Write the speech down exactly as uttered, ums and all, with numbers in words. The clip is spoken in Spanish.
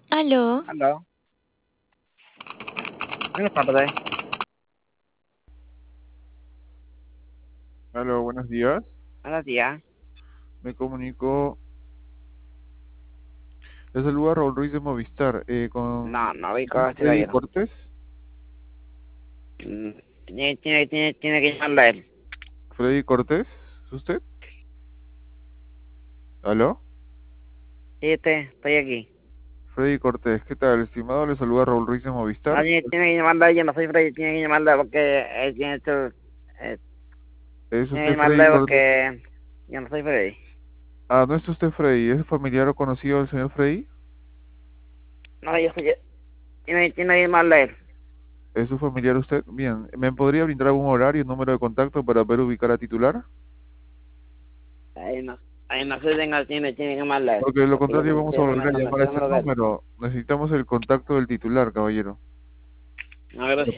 Aló, Aló, buenas tardes. Hola, buenos días. Buenos días. Me comunico. Le saluda Raúl Ruiz de Movistar. Eh, No, con no ubico a este Freddy caballero. Cortés. Mm, Tiene, tiene, tiene, tiene que llamarlo a él. Freddy Cortés, ¿es usted? ¿Aló? Sí, este, estoy aquí. Freddy Cortés, ¿qué tal, estimado? Le saluda Raúl Ruiz de No, Movistar. tiene, tiene que llamarlo a él, yo no soy Freddy, tiene que llamarlo porque él tiene su... eh, ¿Es tiene que usted llamarlo a Freddy él Cortés? porque yo no soy Freddy. Ah, no es usted Freddy. ¿Es familiar o conocido del señor Freddy? No, yo soy... Tiene, tiene que llamarlo a él. ¿Es su familiar usted? Bien. ¿Me podría brindar algún horario y número de contacto para poder ubicar a titular? Ahí no, ahí no se tenga, tiene, tiene que llamarlo a él. Porque de lo Porque yo contrario no vamos a sé, no me, volver a no me llamar sé a el este número de él. número. Necesitamos el contacto del titular, caballero. No, gracias.